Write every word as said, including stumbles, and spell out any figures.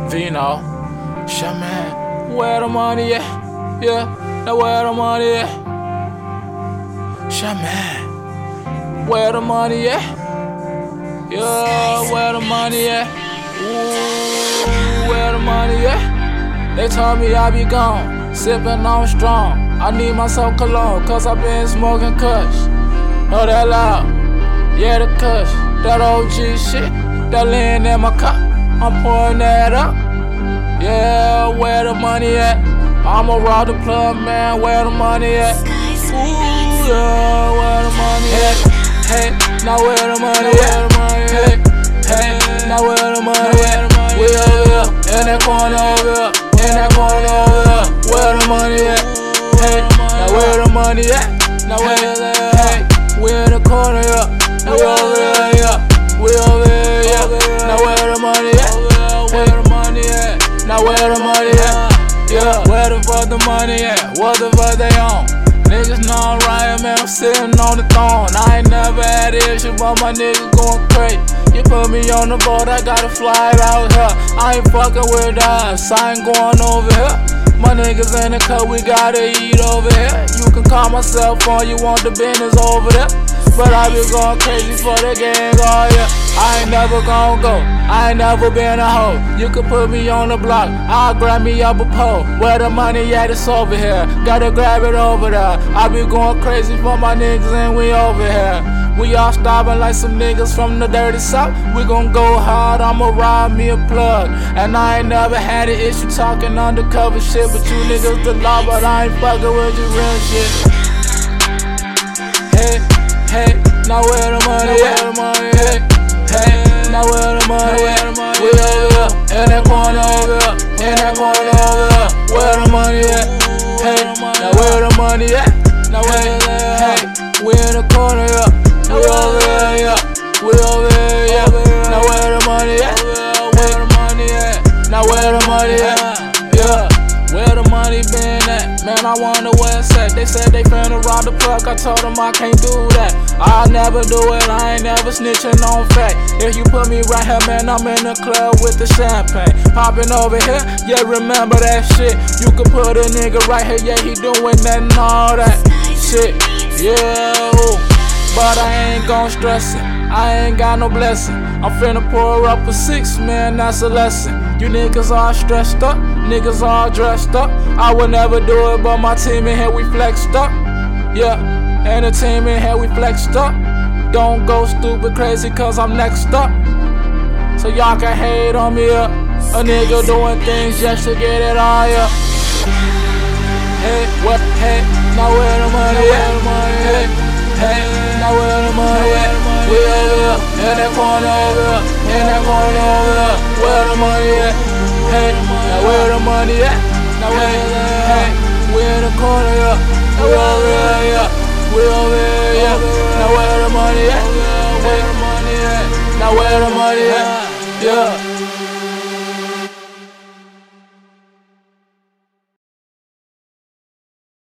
Vino, Shaman, where the money at? Yeah, now where the money at? Shaman, where the money at? Yeah, where the money at? Ooh, where the money at? They told me I be gone, sippin' on strong. I need myself cologne, cause I been smoking kush. Oh, that loud, yeah, the kush. That O G shit, that lean in my cup, I'm pouring that up. Yeah, where the money at? I'ma rob the plug, man, where the money at? Ooh, yeah, where the money at? Hey, now where the money at? Hey, hey, now where the money at? We over here, in that corner over here, in that corner over here. Where the money at? Hey, now where the money at? Now where the hey, we in the corner, yeah. We over here, yeah. We over here, yeah. Now where the money at? Where the money at? Now where the money at? Yeah, where the fuck the money at? What the fuck they on? Niggas know I'm right, man, I'm sitting on the throne. I ain't never had an issue, but my niggas going crazy. You put me on the boat, I gotta fly it out here. I ain't fucking with us, I ain't going over here. My niggas in the cut, we gotta eat over here. You can call my cell phone, you want the business over there. But I be going crazy for the gang, oh yeah. I ain't never gon' go, I ain't never been a hoe. You can put me on the block, I'll grab me up a pole. Where the money at, it's over here. Gotta grab it over there. I be going crazy for my niggas and we over here. We all starving like some niggas from the dirty south. We gon' go hard, I'ma rob me a plug. And I ain't never had an issue talking undercover shit. But you niggas the law, but I ain't fucking with your real shit. Hey, hey, now where the money at? Hey, hey, now where the money at? We over here, in that corner over here, in that corner over here. Where the money at? Hey, now where the money at? Now hey, hey, we in the corner, yeah. We over here, yeah. We over here, yeah. Now where the money at? Where the money at? Now where the money at? Yeah. Where the money been at? Man, I wonder where it's at. They said they finna rob the plug, I told them I can't do that. I'll never do it, I ain't never snitching on fact. If you put me right here, man, I'm in the club with the champagne popping over here, yeah, remember that shit. You could put a nigga right here, yeah, he doing that and all that shit. Yeah, ooh. But I ain't gon' stress it, I ain't got no blessing. I'm finna pour up a six, man, that's a lesson. You niggas all stressed up, niggas all dressed up. I would never do it, but my team in here, we flexed up. Yeah, and the team in here, we flexed up. Don't go stupid crazy, cause I'm next up. So y'all can hate on me, yeah. A nigga doing things just to get it all, yeah. Hey, what, hey, now where the money at? Hey, hey, now where the money at? We over here, in that corner over here, in that corner over here. Where the money at? Hey, now where the money at? Now where the hey, we in the corner, yeah. We over here, yeah. We over here, yeah. Now where the money at? Hey, now where the money at? Yeah.